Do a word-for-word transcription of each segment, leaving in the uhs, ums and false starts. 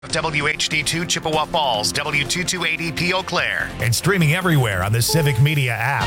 W H D two Chippewa Falls, W two two eight zero P Eau Claire, and streaming everywhere on the Civic Media app.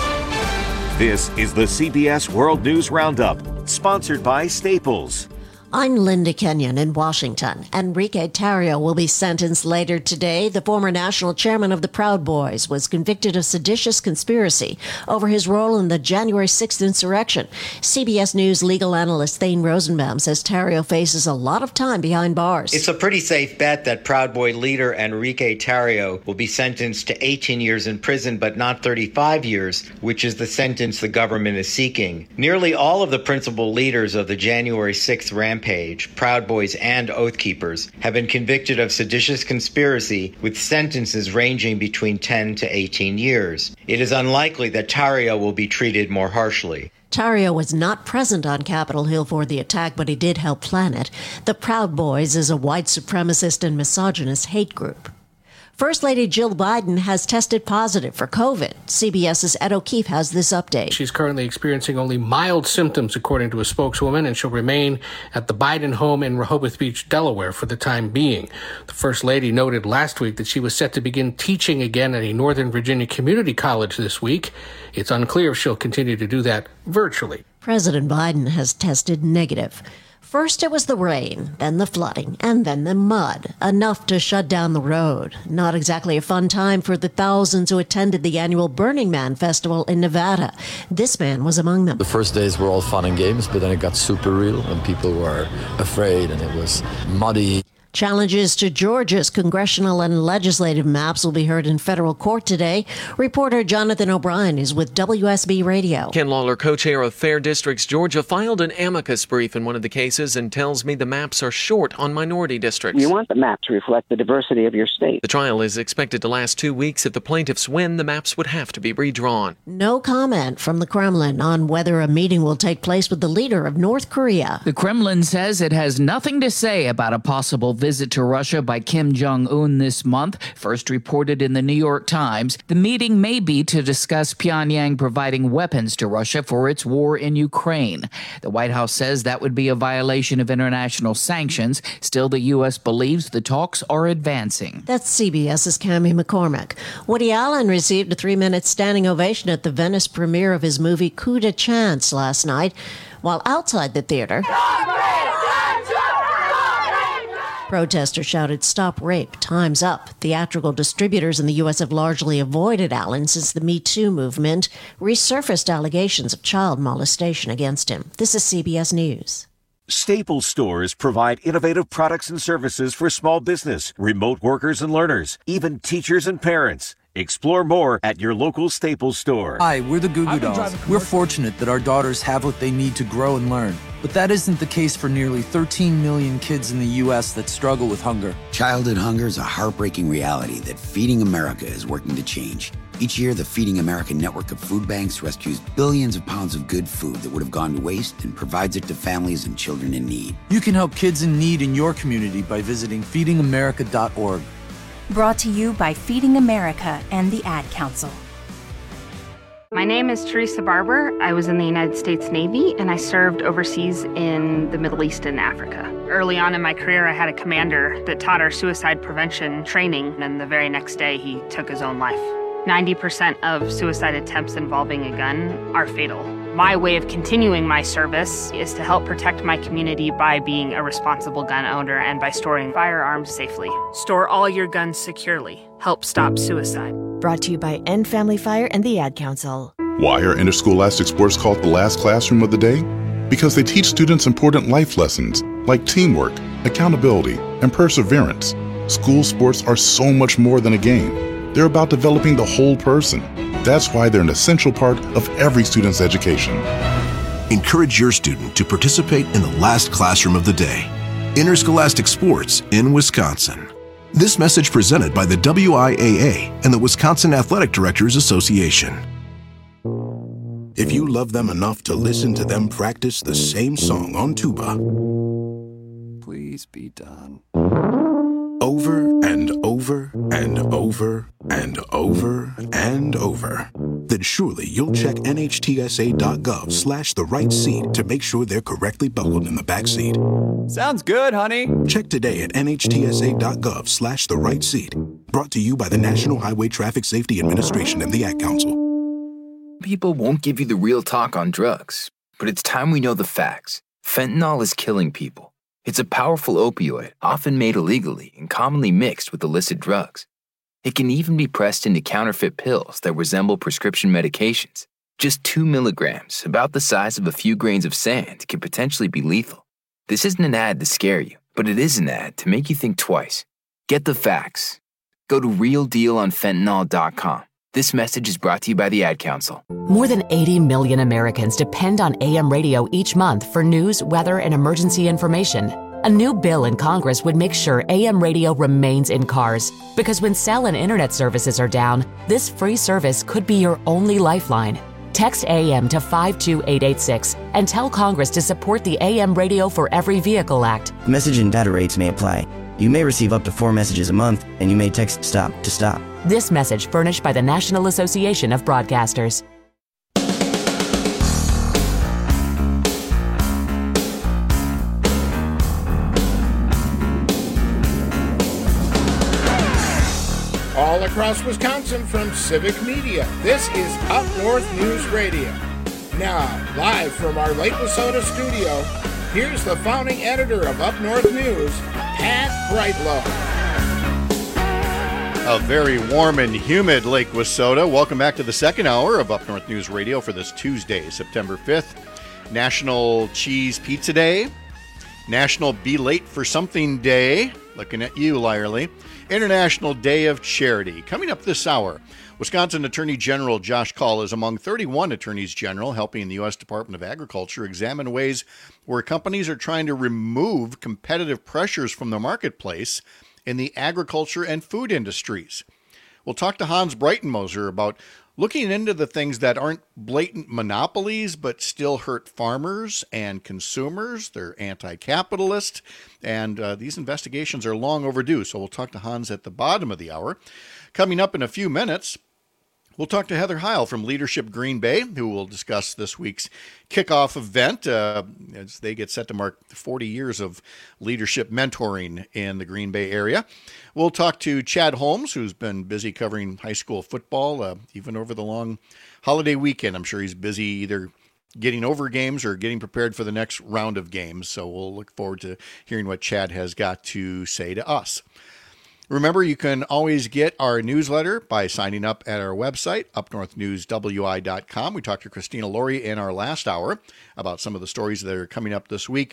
This is the C B S World News Roundup, sponsored by Staples. I'm Linda Kenyon in Washington. Enrique Tarrio will be sentenced later today. The former national chairman of the Proud Boys was convicted of seditious conspiracy over his role in the January sixth insurrection. C B S News legal analyst Thane Rosenbaum says Tarrio faces a lot of time behind bars. It's a pretty safe bet that Proud Boy leader Enrique Tarrio will be sentenced to eighteen years in prison, but not thirty-five years, which is the sentence the government is seeking. Nearly all of the principal leaders of the January sixth rampage, Proud Boys and Oath Keepers, have been convicted of seditious conspiracy with sentences ranging between ten to eighteen years. It is unlikely that Tarrio will be treated more harshly. Tarrio was not present on Capitol Hill for the attack, but he did help plan it. The Proud Boys is a white supremacist and misogynist hate group. First Lady Jill Biden has tested positive for COVID. CBS's Ed O'Keefe has this update. She's currently experiencing only mild symptoms, according to a spokeswoman, and she'll remain at the Biden home in Rehoboth Beach, Delaware, for the time being. The First Lady noted last week that she was set to begin teaching again at a Northern Virginia community college this week. It's unclear if she'll continue to do that virtually. President Biden has tested negative. First it was the rain, then the flooding, and then the mud, enough to shut down the road. Not exactly a fun time for the thousands who attended the annual Burning Man Festival in Nevada. This man was among them. The first days were all fun and games, but then it got super real and people were afraid and it was muddy. Challenges to Georgia's congressional and legislative maps will be heard in federal court today. Reporter Jonathan O'Brien is with W S B Radio. Ken Lawler, co-chair of Fair Districts Georgia, filed an amicus brief in one of the cases and tells me the maps are short on minority districts. You want the map to reflect the diversity of your state. The trial is expected to last two weeks. If the plaintiffs win, the maps would have to be redrawn. No comment from the Kremlin on whether a meeting will take place with the leader of North Korea. The Kremlin says it has nothing to say about a possible visit to Russia by Kim Jong-un this month, first reported in the New York Times. The meeting may be to discuss Pyongyang providing weapons to Russia for its war in Ukraine. The White House says that would be a violation of international sanctions. Still, the U S believes the talks are advancing. That's CBS's Cammie McCormick. Woody Allen received a three-minute standing ovation at the Venice premiere of his movie Coup de Chance last night, while outside the theater, protesters shouted, "Stop rape, time's up." Theatrical distributors in the U S have largely avoided Allen since the Me Too movement resurfaced allegations of child molestation against him. This is C B S News. Staples stores provide innovative products and services for small business, remote workers and learners, even teachers and parents. Explore more at your local Staples store. Hi, we're the Goo Goo Dolls. We're fortunate that our daughters have what they need to grow and learn. But that isn't the case for nearly thirteen million kids in the U S that struggle with hunger. Childhood hunger is a heartbreaking reality that Feeding America is working to change. Each year, the Feeding America network of food banks rescues billions of pounds of good food that would have gone to waste and provides it to families and children in need. You can help kids in need in your community by visiting feeding america dot org. Brought to you by Feeding America and the Ad Council. My name is Teresa Barber. I was in the United States Navy, and I served overseas in the Middle East and Africa. Early on in my career, I had a commander that taught our suicide prevention training, and the very next day, he took his own life. ninety percent of suicide attempts involving a gun are fatal. My way of continuing my service is to help protect my community by being a responsible gun owner and by storing firearms safely. Store all your guns securely. Help stop suicide. Brought to you by End Family Fire and the Ad Council. Why are interscholastic sports called the last classroom of the day? Because they teach students important life lessons like teamwork, accountability, and perseverance. School sports are so much more than a game. They're about developing the whole person. That's why they're an essential part of every student's education. Encourage your student to participate in the last classroom of the day. Interscholastic sports in Wisconsin. This message presented by the W I A A and the Wisconsin Athletic Directors Association. If you love them enough to listen to them practice the same song on tuba, please be done. Over and over and over and over and over. then surely you'll check nhtsa.gov slash the right seat to make sure they're correctly buckled in the back seat. Sounds good, honey. Check today at nhtsa.gov slash the right seat. Brought to you by the National Highway Traffic Safety Administration and the Ad Council. People won't give you the real talk on drugs, but it's time we know the facts. Fentanyl is killing people. It's a powerful opioid, often made illegally and commonly mixed with illicit drugs. It can even be pressed into counterfeit pills that resemble prescription medications. Just two milligrams, about the size of a few grains of sand, can potentially be lethal. This isn't an ad to scare you, but it is an ad to make you think twice. Get the facts. Go to real deal on fentanyl dot com. This message is brought to you by the Ad Council. More than eighty million Americans depend on A M radio each month for news, weather, and emergency information. A new bill in Congress would make sure A M radio remains in cars, because when cell and internet services are down, this free service could be your only lifeline. Text A M to five two eight eight six and tell Congress to support the A M Radio for Every Vehicle Act. Message and data rates may apply. You may receive up to four messages a month, and you may text STOP to stop. This message furnished by the National Association of Broadcasters. All across Wisconsin from Civic Media, this is Up North News Radio. Now, live from our Lake Wissota studio, here's the founding editor of Up North News, Pat Brightlow. A very warm and humid Lake Wissota. Welcome back to the second hour of Up North News Radio for this Tuesday, September fifth. National Cheese Pizza Day. National Be Late for Something Day. Looking at you, Lyerly. International Day of Charity. Coming up this hour, Wisconsin Attorney General Josh Kaul is among thirty-one attorneys general helping the U S Department of Agriculture examine ways where companies are trying to remove competitive pressures from the marketplace in the agriculture and food industries. We'll talk to Hans Breitenmoser about looking into the things that aren't blatant monopolies but still hurt farmers and consumers. They're anti-capitalist, and uh, these investigations are long overdue. So we'll talk to Hans at the bottom of the hour. Coming up in a few minutes, we'll talk to Heather Heil from Leadership Green Bay, who will discuss this week's kickoff event uh, as they get set to mark forty years of leadership mentoring in the Green Bay area. We'll talk to Chad Holmes, who's been busy covering high school football, uh, even over the long holiday weekend. I'm sure he's busy either getting over games or getting prepared for the next round of games. So we'll look forward to hearing what Chad has got to say to us. Remember, you can always get our newsletter by signing up at our website, up north news w i dot com. We talked to Christina Laurie in our last hour about some of the stories that are coming up this week.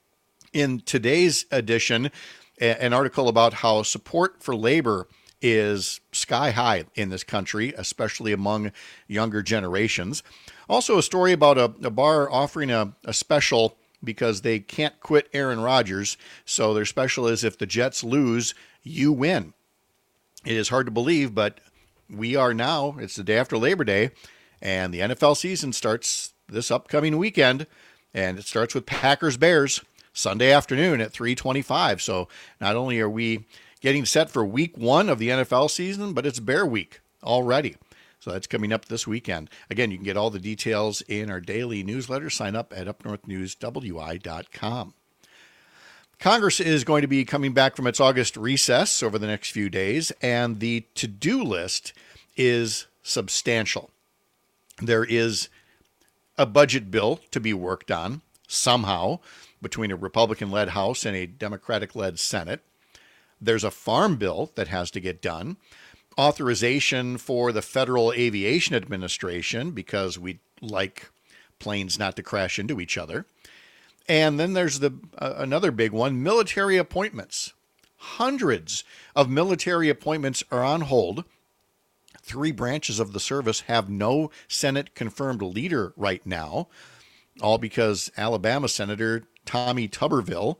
In today's edition, an article about how support for labor is sky high in this country, especially among younger generations. Also, a story about a, a bar offering a, a special because they can't quit Aaron Rodgers. So their special is if the Jets lose, you win. It is hard to believe, but we are now, it's the day after Labor Day, and the N F L season starts this upcoming weekend, and it starts with Packers-Bears Sunday afternoon at three twenty-five. So not only are we getting set for week one of the N F L season, but it's Bear Week already. So that's coming up this weekend. Again, you can get all the details in our daily newsletter. Sign up at up north news w i dot com. Congress is going to be coming back from its August recess over the next few days, and the to-do list is substantial. There is a budget bill to be worked on somehow between a Republican-led House and a Democratic-led Senate. There's a farm bill that has to get done. Authorization for the Federal Aviation Administration because we'd like planes not to crash into each other. And then there's the uh, another big one, military appointments. Hundreds of military appointments are on hold. Three branches of the service have no Senate-confirmed leader right now, all because Alabama Senator Tommy Tuberville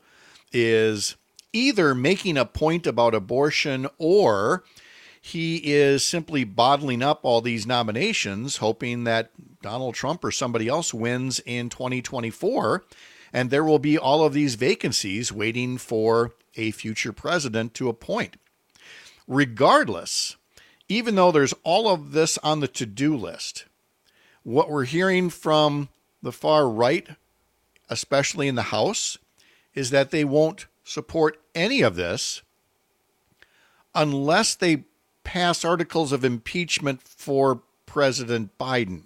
is either making a point about abortion or he is simply bottling up all these nominations, hoping that Donald Trump or somebody else wins in twenty twenty-four, and there will be all of these vacancies waiting for a future president to appoint. Regardless, even though there's all of this on the to-do list, what we're hearing from the far right, especially in the House, is that they won't support any of this unless they pass articles of impeachment for President Biden,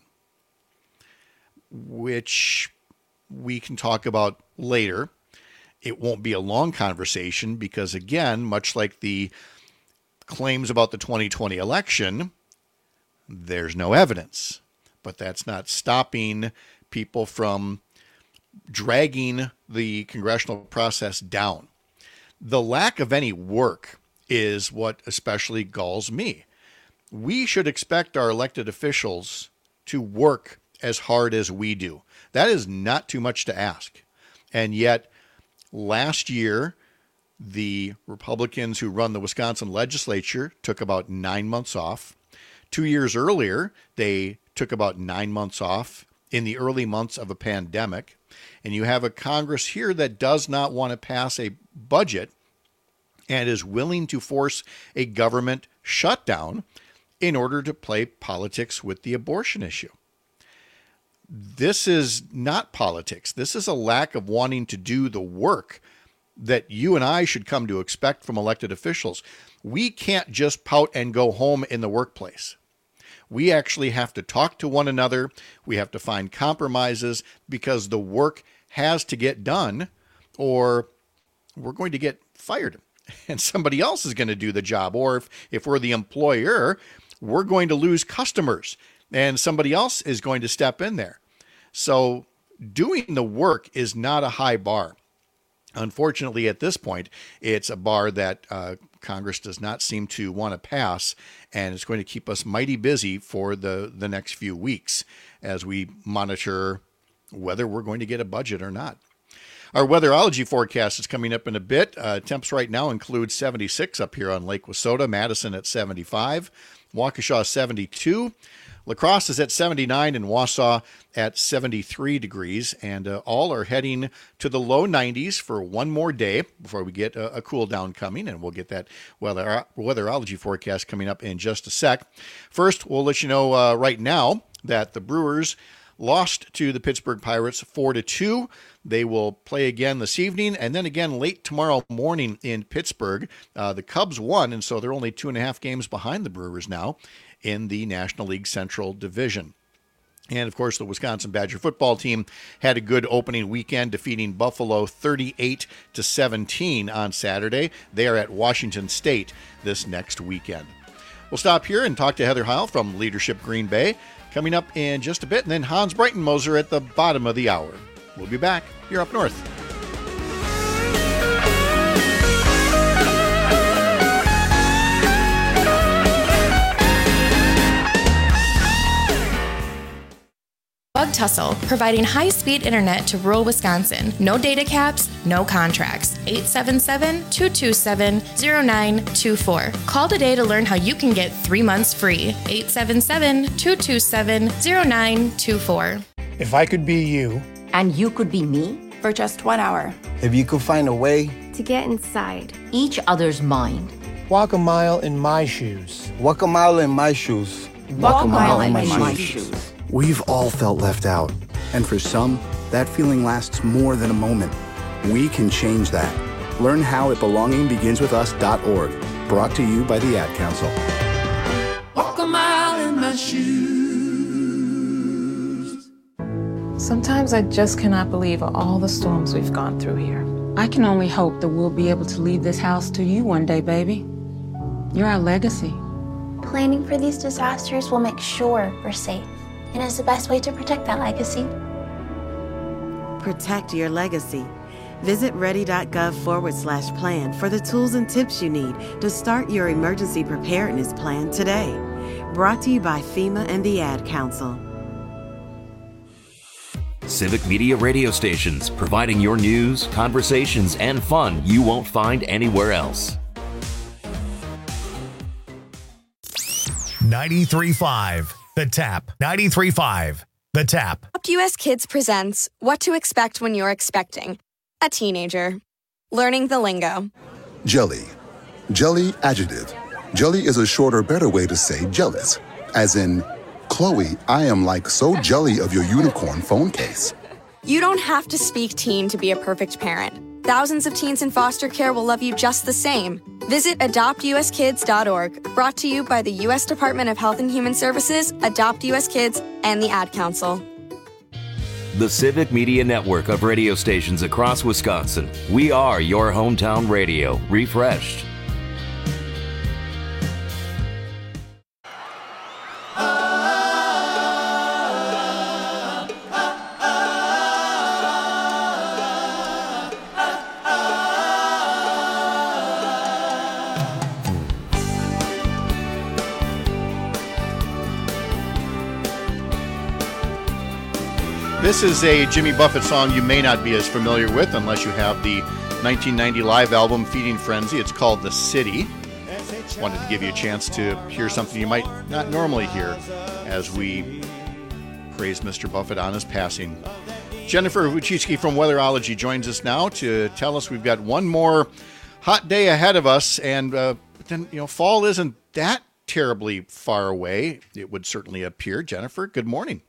which we can talk about later. It won't be a long conversation because, again, much like the claims about the twenty twenty election, there's no evidence. But that's not stopping people from dragging the congressional process down. The lack of any work is what especially galls me. We should expect our elected officials to work as hard as we do. That is not too much to ask. And yet, last year, the Republicans who run the Wisconsin legislature took about nine months off. Two years earlier, they took about nine months off in the early months of a pandemic. And you have a Congress here that does not want to pass a budget and is willing to force a government shutdown in order to play politics with the abortion issue. This is not politics. This is a lack of wanting to do the work that you and I should come to expect from elected officials. We can't just pout and go home in the workplace. We actually have to talk to one another. We have to find compromises because the work has to get done or we're going to get fired and somebody else is going to do the job. Or if, if we're the employer, we're going to lose customers and somebody else is going to step in there. So doing the work is not a high bar. Unfortunately, at this point, it's a bar that uh, Congress does not seem to want to pass, and it's going to keep us mighty busy for the, the next few weeks as we monitor whether we're going to get a budget or not. Our weatherology forecast is coming up in a bit. Uh, temps right now include seventy-six up here on Lake Wissota, Madison at seventy-five, Waukesha seventy-two, La Crosse is at seventy-nine, and Wausau at seventy-three degrees, and uh, all are heading to the low nineties for one more day before we get a, a cool down coming, and we'll get that weather, weatherology forecast coming up in just a sec. First, we'll let you know uh, right now that the Brewers lost to the Pittsburgh Pirates four to two. They will play again this evening and then again late tomorrow morning in Pittsburgh. Uh, the Cubs won, and so they're only two and a half games behind the Brewers now in the National League Central Division. And, of course, the Wisconsin Badger football team had a good opening weekend, defeating Buffalo thirty-eight to seventeen on Saturday. They are at Washington State this next weekend. We'll stop here and talk to Heather Heil from Leadership Green Bay coming up in just a bit, and then Hans Breitenmoser at the bottom of the hour. We'll be back here up north. Bug Tussle, providing high-speed internet to rural Wisconsin. No data caps, no contracts. eight seven seven, two two seven, zero nine two four. Call today to learn how you can get three months free. eight seven seven, two two seven, zero nine two four. If I could be you. And you could be me? For just one hour. If you could find a way. To get inside each other's mind. Walk a mile in my shoes. Walk a mile in my shoes. Walk, Walk a mile, mile in my, in my shoes. shoes. We've all felt left out, and for some, that feeling lasts more than a moment. We can change that. Learn how at belonging begins with us dot org. Brought to you by the Ad Council. Walk a mile in my shoes. Sometimes I just cannot believe all the storms we've gone through here. I can only hope that we'll be able to leave this house to you one day, baby. You're our legacy. Planning for these disasters will make sure we're safe. And is the best way to protect that legacy. Protect your legacy. Visit ready.gov forward slash plan for the tools and tips you need to start your emergency preparedness plan today. Brought to you by FEMA and the Ad Council. Civic Media radio stations, providing your news, conversations, and fun you won't find anywhere else. ninety-three point five The Tap. ninety-three point five The Tap. U S Kids presents What to Expect When You're Expecting a Teenager. Learning the lingo. Jelly. Jelly adjective. Jelly is a shorter, better way to say jealous. As in, Chloe, I am like so jelly of your unicorn phone case. You don't have to speak teen to be a perfect parent. Thousands of teens in foster care will love you just the same. Visit adopt u s kids dot org, brought to you by the U S Department of Health and Human Services, Adopt U S Kids, and the Ad Council. The Civic Media Network of radio stations across Wisconsin. We are your hometown radio, refreshed. This is a Jimmy Buffett song you may not be as familiar with unless you have the nineteen ninety live album Feeding Frenzy. It's called The City. Wanted to give you a chance to hear something you might not normally hear as we praise Mister Buffett on his passing. Jennifer Wojcicki from Weatherology joins us now to tell us we've got one more hot day ahead of us, and uh, then you know fall isn't that terribly far away. It would certainly appear. Jennifer, good morning.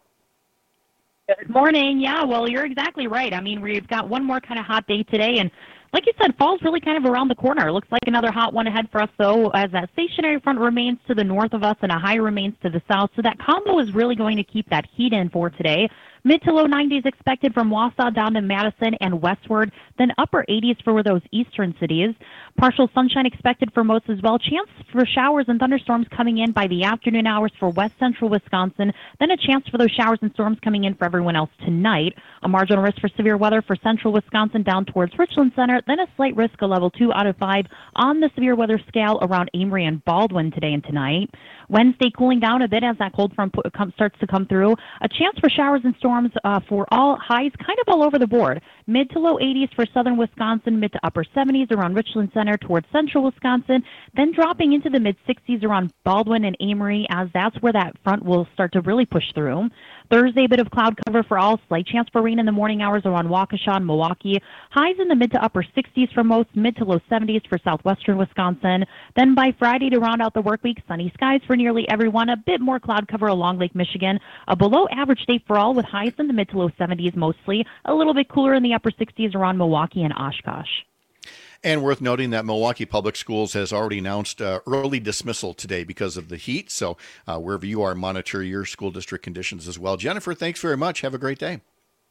Good morning. Yeah, well, you're exactly right. I mean, we've got one more kind of hot day today, and like you said, fall's really kind of around the corner. It looks like another hot one ahead for us, though, as that stationary front remains to the north of us and a high remains to the south. So that combo is really going to keep that heat in for today. Mid to low nineties expected from Wausau down to Madison and westward, then upper eighties for those eastern cities. Partial sunshine expected for most as well. Chance for showers and thunderstorms coming in by the afternoon hours for west central Wisconsin, then a chance for those showers and storms coming in for everyone else tonight. A marginal risk for severe weather for central Wisconsin down towards Richland Center, then a slight risk, a level two out of five on the severe weather scale around Amory and Baldwin today and tonight. Wednesday cooling down a bit as that cold front starts to come through. A chance for showers and storms uh, for all highs kind of all over the board. Mid to low eighties for southern Wisconsin, mid to upper seventies around Richland Center towards central Wisconsin, then dropping into the mid sixties around Baldwin and Amory as that's where that front will start to really push through. Thursday, a bit of cloud cover for all, slight chance for rain in the morning hours around Waukesha and Milwaukee. Highs in the mid to upper sixties for most, mid to low seventies for southwestern Wisconsin. Then by Friday to round out the work week, sunny skies for nearly everyone, a bit more cloud cover along Lake Michigan. A below average day for all with highs in the mid to low seventies mostly, a little bit cooler in the upper sixties around Milwaukee and Oshkosh. And worth noting that Milwaukee Public Schools has already announced uh, early dismissal today because of the heat. So uh, wherever you are, monitor your school district conditions as well. Jennifer, thanks very much. Have a great day.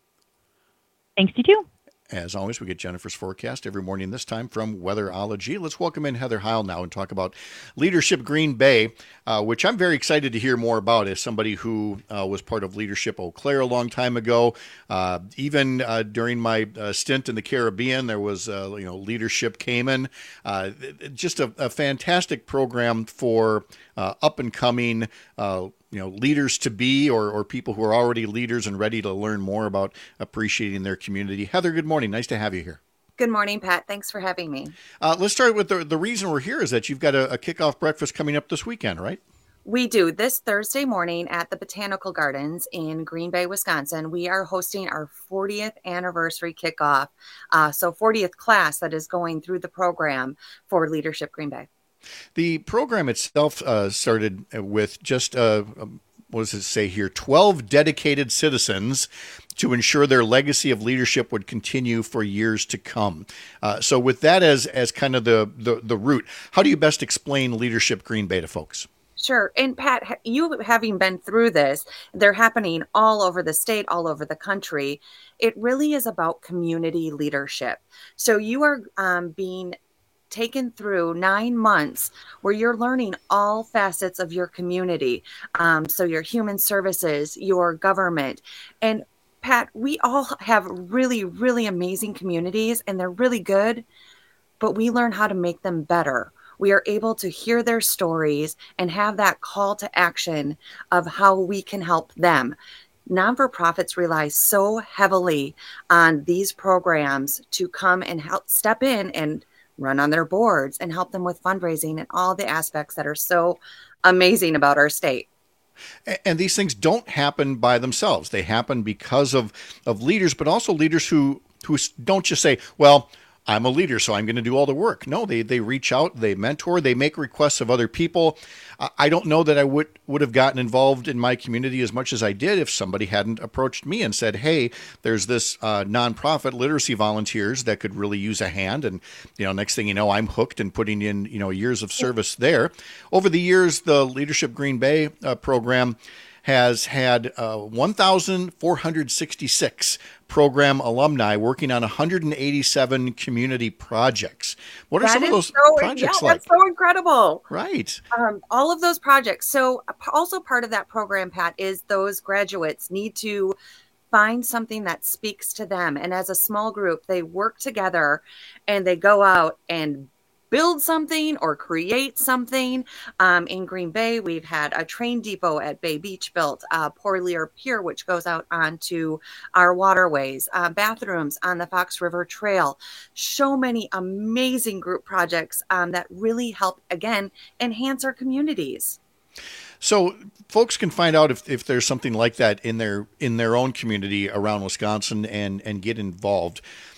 Thanks, you too. As always, we get Jennifer's forecast every morning, this time from Weatherology. Let's welcome in Heather Heil now and talk about Leadership Green Bay, uh, which I'm very excited to hear more about as somebody who uh, was part of Leadership Eau Claire a long time ago. Uh, even uh, during my uh, stint in the Caribbean, there was uh, you know Leadership Cayman. Uh, just a, a fantastic program for uh, up-and-coming uh you know, leaders to be or, or people who are already leaders and ready to learn more about appreciating their community. Heather, good morning. Nice to have you here. Good morning, Pat. Thanks for having me. Uh, let's start with the, the reason we're here is that you've got a, a kickoff breakfast coming up this weekend, right? We do. This Thursday morning at the Botanical Gardens in Green Bay, Wisconsin, we are hosting our fortieth anniversary kickoff. Uh, so fortieth class that is going through the program for Leadership Green Bay. The program itself uh, started with just, uh, what does it say here, twelve dedicated citizens to ensure their legacy of leadership would continue for years to come. Uh, so with that as as kind of the, the, the root, how do you best explain Leadership Green Bay to folks? Sure. And Pat, you having been through this, they're happening all over the state, all over the country. It really is about community leadership. So you are um, being taken through nine months where you're learning all facets of your community. Um, so your human services, your government. And Pat, we all have really, really amazing communities and they're really good, but we learn how to make them better. We are able to hear their stories and have that call to action of how we can help them. Non-for-profits rely so heavily on these programs to come and help step in and run on their boards and help them with fundraising and all the aspects that are so amazing about our state. And these things don't happen by themselves. They happen because of, of leaders, but also leaders who, who don't just say, well, I'm a leader, so I'm going to do all the work. No, they they reach out, they mentor, they make requests of other people. I don't know that I would, would have gotten involved in my community as much as I did if somebody hadn't approached me and said, hey, there's this uh, nonprofit literacy volunteers that could really use a hand. And, you know, next thing you know, I'm hooked and putting in, you know, years of service there. Over the years, the Leadership Green Bay uh, program has had uh, one thousand four hundred sixty-six program alumni working on one hundred eighty-seven community projects. What are That some of is those so, projects yeah, like? That's so incredible. Right. Um, all of those projects. So also part of that program, Pat, is those graduates need to find something that speaks to them. And as a small group, they work together and they go out and build something or create something. Um, in Green Bay, we've had a train depot at Bay Beach built, uh, Porlier Pier, which goes out onto our waterways, uh, bathrooms on the Fox River Trail. So many amazing group projects um, that really help, again, enhance our communities. So folks can find out if, if there's something like that in their in their own community around Wisconsin and, and get involved.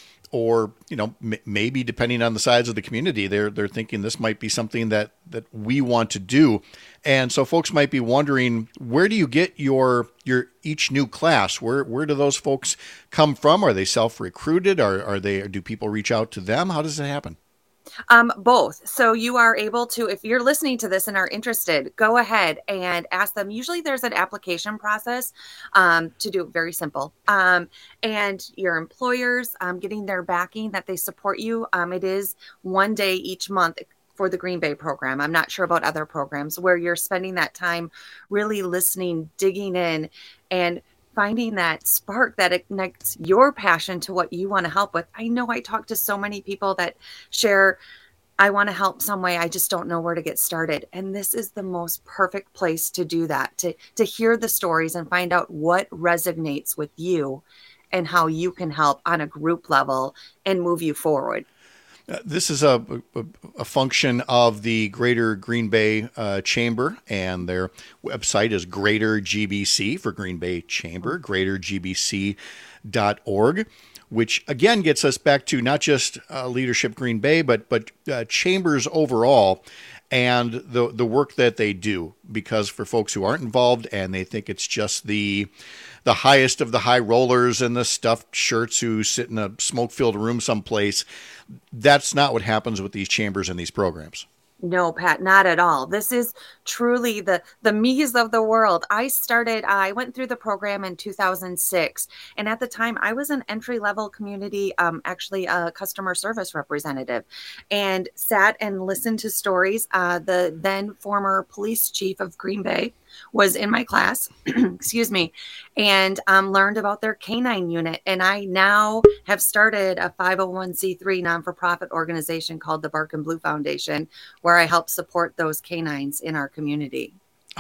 Or, you know, m- maybe depending on the size of the community, they're they're thinking this might be something that, that we want to do. And so folks might be wondering, where do you get your your each new class? Where where do those folks come from? Are they self-recruited? Are are they do people reach out to them? How does it happen? Um, both. So you are able to, if you're listening to this and are interested, go ahead and ask them. Usually there's an application process um, to do it very simple. Um, and your employers um, getting their backing that they support you. Um, it is one day each month for the Green Bay program. I'm not sure about other programs where you're spending that time really listening, digging in, and finding that spark that ignites your passion to what you want to help with. I know I talk to so many people that share, I want to help some way, I just don't know where to get started. And this is the most perfect place to do that, to, to hear the stories and find out what resonates with you and how you can help on a group level and move you forward. Uh, this is a, a, a function of the Greater Green Bay uh, Chamber, and their website is Greater G B C for Green Bay Chamber, greater g b c dot org, which again gets us back to not just uh, Leadership Green Bay, but but uh, chambers overall and the the work that they do. Because for folks who aren't involved and they think it's just the the highest of the high rollers and the stuffed shirts who sit in a smoke-filled room someplace, that's not what happens with these chambers and these programs. No, Pat, not at all. This is truly the the me's of the world. I started, I went through the program in two thousand six. And at the time, I was an entry-level community, um, actually a customer service representative, and sat and listened to stories. Uh, the then former police chief of Green Bay was in my class, excuse me, and um, learned about their canine unit. And I now have started a five oh one c three non-for-profit organization called the Bark and Blue Foundation, where I help support those canines in our community.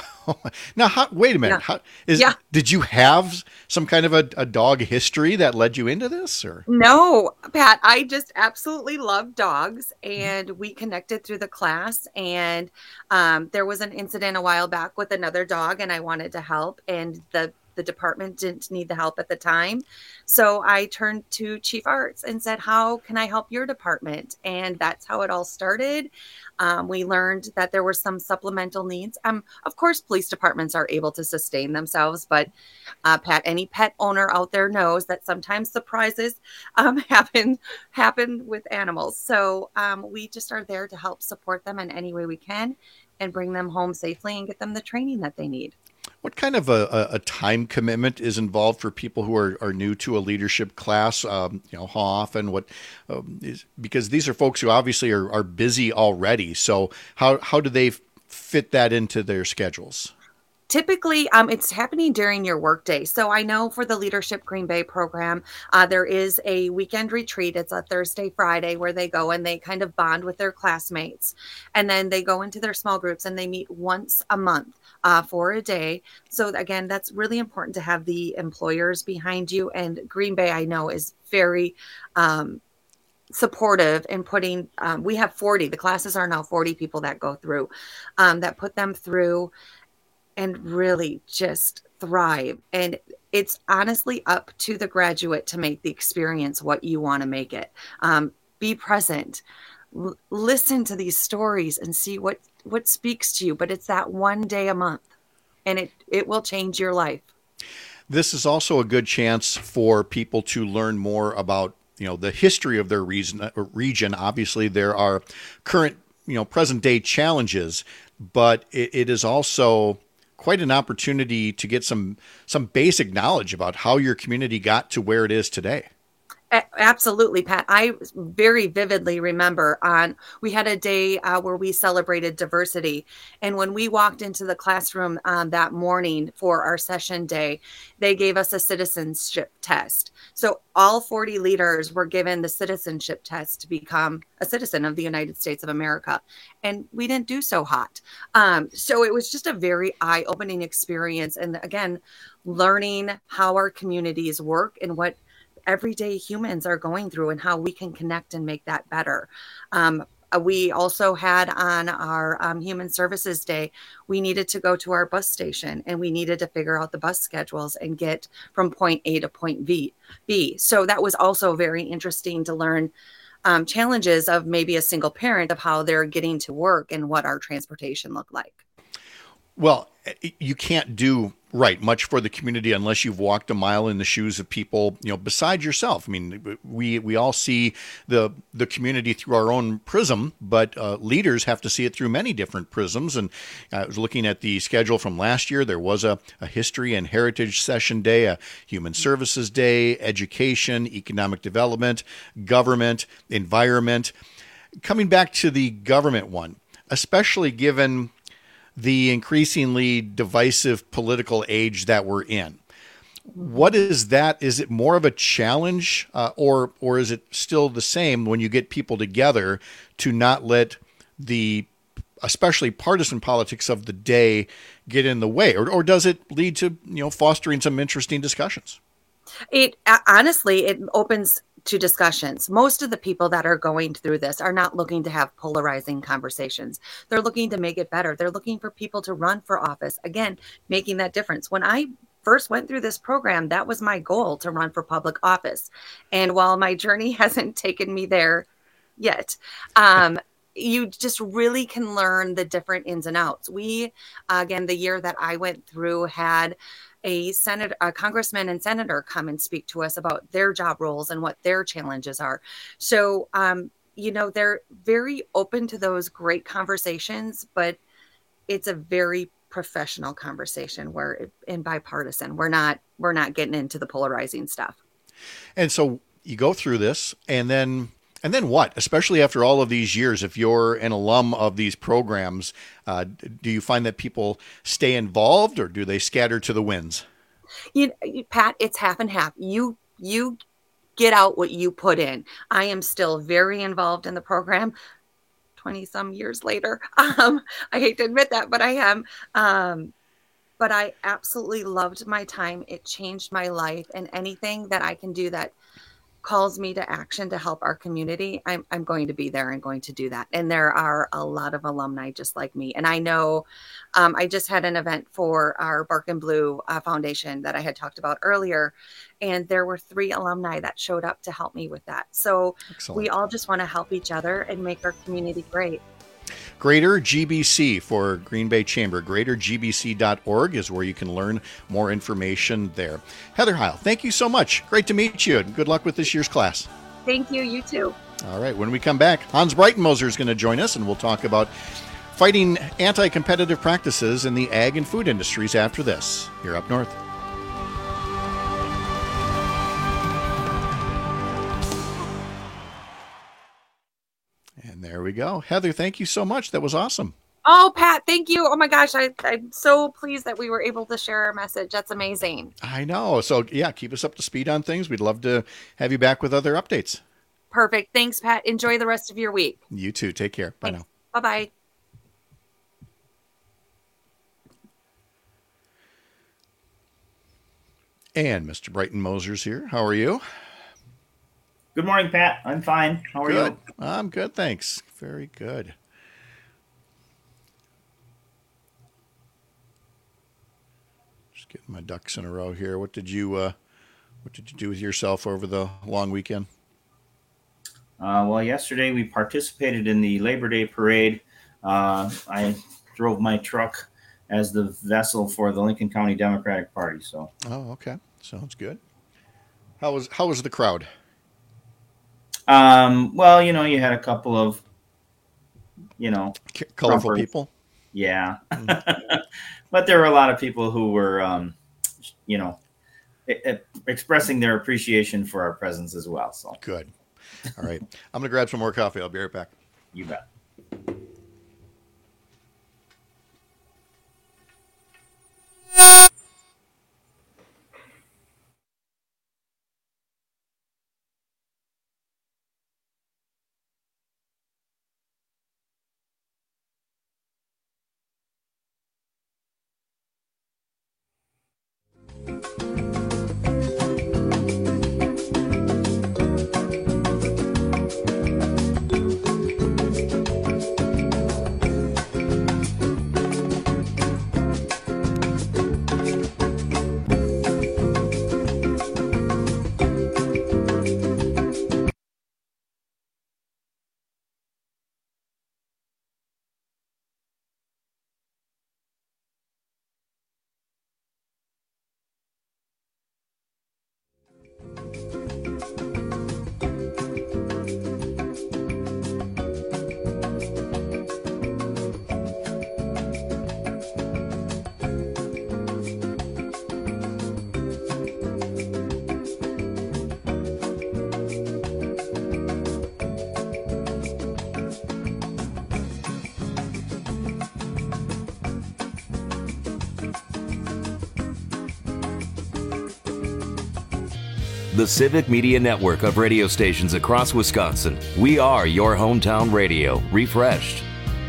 Now, how, wait a minute. Yeah. How, is, Yeah. Did you have some kind of a, a dog history that led you into this? Or No, Pat, I just absolutely love dogs, and we connected through the class. And um, there was an incident a while back with another dog, and I wanted to help, and the the department didn't need the help at the time. So I turned to Chief Arts and said, how can I help your department? And that's how it all started. Um, we learned that there were some supplemental needs. Um, of course, police departments are able to sustain themselves, but uh, Pat, any pet owner out there knows that sometimes surprises um, happen, happen with animals. So um, we just are there to help support them in any way we can and bring them home safely and get them the training that they need. what kind of a, a time commitment is involved for people who are, are new to a leadership class? Um, you know, how often? What um, is, because these are folks who obviously are, are busy already. So how how do they fit that into their schedules? Typically, um, it's happening during your workday. So I know for the Leadership Green Bay program, uh, there is a weekend retreat. It's a Thursday, Friday, where they go and they kind of bond with their classmates. And then they go into their small groups and they meet once a month uh, for a day. So again, that's really important to have the employers behind you. And Green Bay, I know, is very um, supportive in putting, um, we have forty, the classes are now forty people that go through, um, that put them through and really just thrive. And it's honestly up to the graduate to make the experience what you want to make it. Um, be present, L- listen to these stories and see what, what speaks to you. But it's that one day a month, and it, it will change your life. This is also a good chance for people to learn more about, you know, the history of their reason, region. Obviously, there are current, you know, present day challenges, but it, it is also quite an opportunity to get some some basic knowledge about how your community got to where it is today. Absolutely, Pat. I very vividly remember on we had a day uh, where we celebrated diversity. And when we walked into the classroom um, that morning for our session day, they gave us a citizenship test. So all forty leaders were given the citizenship test to become a citizen of the United States of America. And we didn't do so hot. Um, so it was just a very eye-opening experience. And again, learning how our communities work and what everyday humans are going through and how we can connect and make that better. Um, we also had on our um, Human Services Day, we needed to go to our bus station and we needed to figure out the bus schedules and get from point A to point B. B. So that was also very interesting to learn um, challenges of maybe a single parent of how they're getting to work and what our transportation looked like. Well, you can't do right much for the community unless you've walked a mile in the shoes of people, you know, besides yourself. I mean, we we all see the the community through our own prism, but uh, leaders have to see it through many different prisms. And I was looking at the schedule from last year. There was a, a history and heritage session day, a human services day, education, economic development, government, environment. Coming back to the government one, especially given the increasingly divisive political age that we're in. What is that? Is it more of a challenge uh, or or is it still the same when you get people together to not let the especially partisan politics of the day get in the way? Or, or does it lead to, you know, fostering some interesting discussions? It honestly, it opens to discussions. Most of the people that are going through this are not looking to have polarizing conversations. They're looking to make it better. They're looking for people to run for office. Again, making that difference. When I first went through this program, that was my goal, to run for public office. And while my journey hasn't taken me there yet, um, you just really can learn the different ins and outs. We, again, the year that I went through had a senator, a congressman and senator come and speak to us about their job roles and what their challenges are. So, um, you know, they're very open to those great conversations, but it's a very professional conversation where it, and bipartisan, we're not, we're not getting into the polarizing stuff. And so you go through this and then And then what? Especially after all of these years, if you're an alum of these programs, uh, do you find that people stay involved or do they scatter to the winds? You, Pat, it's half and half. You you get out what you put in. I am still very involved in the program twenty some years later. Um, I hate to admit that, but I am. Um, but I absolutely loved my time. It changed my life, and anything that I can do that calls me to action to help our community, I'm, I'm going to be there and going to do that. And there are a lot of alumni just like me. And I know um, I just had an event for our Bark and Blue uh, Foundation that I had talked about earlier. And there were three alumni that showed up to help me with that. So Excellent. We all just want to help each other and make our community great. Greater G B C for Green Bay Chamber. greater G B C dot org is where you can learn more information there. Heather Heil, thank you so much. Great to meet you. And good luck with this year's class. Thank you. You too. All right. When we come back, Hans Breitenmoser is going to join us, and we'll talk about fighting anti-competitive practices in the ag and food industries after this. Here up north. There we go. Heather, thank you so much. That was awesome. Oh, Pat, thank you. Oh my gosh. I, I'm so pleased that we were able to share our message. That's amazing. I know. So yeah, keep us up to speed on things. We'd love to have you back with other updates. Perfect. Thanks, Pat. Enjoy the rest of your week. You too. Take care. Bye Thanks. now. Bye-bye. And Mister Breitenmoser's here. How are you? Good morning, Pat. I'm fine. How are good. you? I'm good, thanks. Very good. Just getting my ducks in a row here. What did you uh, what did you do with yourself over the long weekend? Uh, well, yesterday we participated in the Labor Day parade. Uh, I drove my truck as the vessel for the Lincoln County Democratic Party. So. Oh, okay. Sounds good. How was how was the crowd? Um, well, you know, you had a couple of, you know, C- colorful Trumpers. people. Yeah. But there were a lot of people who were, um, you know, e- e- expressing their appreciation for our presence as well. So good. All right. I'm going to grab some more coffee. I'll be right back. You bet. The Civic Media Network of radio stations across Wisconsin. We are your hometown radio, refreshed.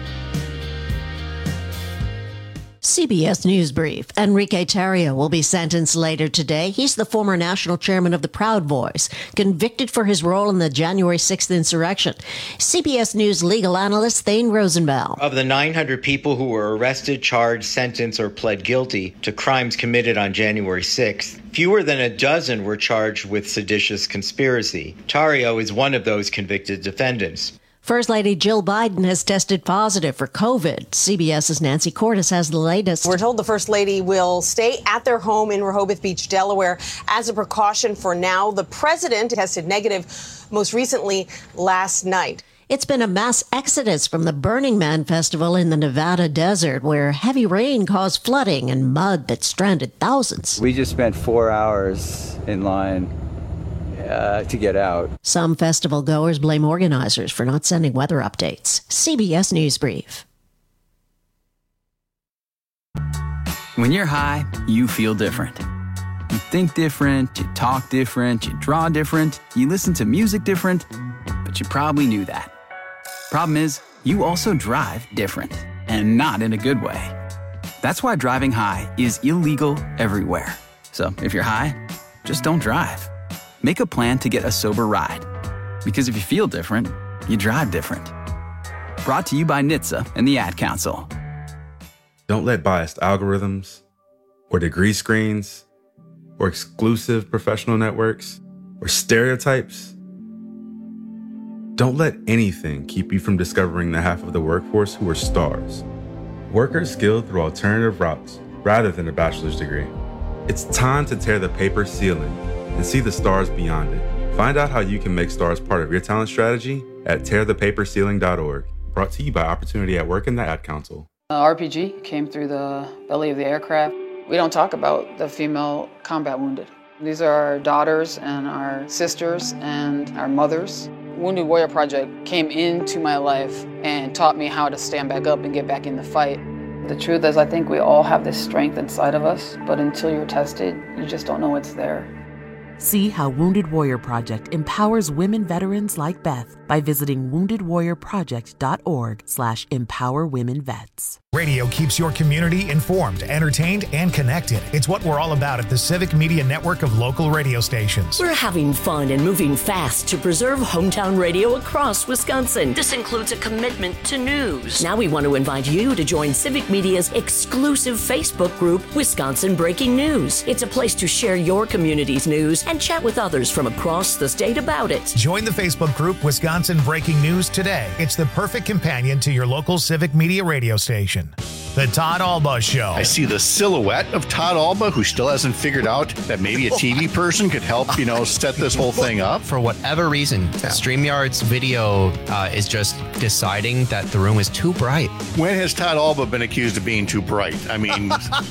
C B S News Brief. Enrique Tarrio will be sentenced later today. He's the former national chairman of the Proud Boys, convicted for his role in the January sixth insurrection. C B S News legal analyst Thane Rosenbaum. Of the nine hundred people who were arrested, charged, sentenced, or pled guilty to crimes committed on January sixth, fewer than a dozen were charged with seditious conspiracy. Tarrio is one of those convicted defendants. First Lady Jill Biden has tested positive for COVID. CBS's Nancy Cordes has the latest. We're told the First Lady will stay at their home in Rehoboth Beach, Delaware, as a precaution for now. The president tested negative most recently last night. It's been a mass exodus from the Burning Man festival in the Nevada desert, where heavy rain caused flooding and mud that stranded thousands. We just spent four hours in line Uh, to get out. Some festival goers blame organizers for not sending weather updates. C B S News Brief. When you're high, you feel different. You think different, you talk different, you draw different, you listen to music different, but you probably knew that. Problem is, you also drive different, and not in a good way. That's why driving high is illegal everywhere. So if you're high, just don't drive. Make a plan to get a sober ride. Because if you feel different, you drive different. Brought to you by N H T S A and the Ad Council. Don't let biased algorithms, or degree screens, or exclusive professional networks, or stereotypes. Don't let anything keep you from discovering the half of the workforce who are stars. Workers skilled through alternative routes rather than a bachelor's degree. It's time to tear the paper ceiling and see the stars beyond it. Find out how you can make stars part of your talent strategy at tear the paper ceiling dot org. Brought to you by Opportunity at Work and the Ad Council. Uh, R P G came through the belly of the aircraft. We don't talk about the female combat wounded. These are our daughters and our sisters and our mothers. Wounded Warrior Project came into my life and taught me how to stand back up and get back in the fight. The truth is, I think we all have this strength inside of us, but until you're tested, you just don't know it's there. See how Wounded Warrior Project empowers women veterans like Beth by visiting wounded warrior project dot org slash empower women vets. Radio keeps your community informed, entertained, and connected. It's what we're all about at the Civic Media Network of local radio stations. We're having fun and moving fast to preserve hometown radio across Wisconsin. This includes a commitment to news. Now we want to invite you to join Civic Media's exclusive Facebook group, Wisconsin Breaking News. It's a place to share your community's news and chat with others from across the state about it. Join the Facebook group Wisconsin Breaking News today. It's the perfect companion to your local Civic Media radio station. The Todd Alba Show. I see the silhouette of Todd Alba, who still hasn't figured out that maybe a T V person could help, you know, set this whole thing up. For whatever reason, yeah. StreamYard's video uh, is just deciding that the room is too bright. When has Todd Alba been accused of being too bright? I mean,